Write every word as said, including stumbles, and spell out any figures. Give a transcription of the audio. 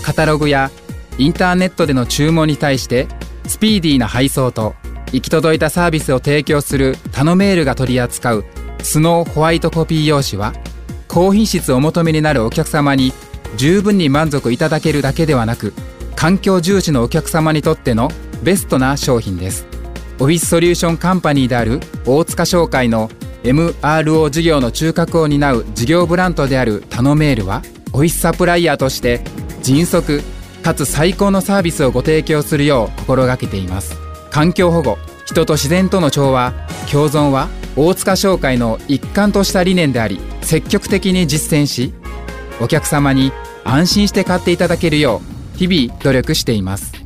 カタログやインターネットでの注文に対してスピーディーな配送と行き届いたサービスを提供するタノメールが取り扱うスノーホワイトコピー用紙は、高品質をお求めになるお客様に十分に満足いただけるだけではなく、環境重視のお客様にとってのベストな商品です。オフィスソリューションカンパニーである大塚商会の エムアールオー 事業の中核を担う事業ブランドであるタノメールは、オフィスサプライヤーとして迅速かつ最高のサービスをご提供するよう心がけています。環境保護、人と自然との調和、共存は大塚商会の一貫とした理念であり、積極的に実践し、お客様に安心して買っていただけるよう日々努力しています。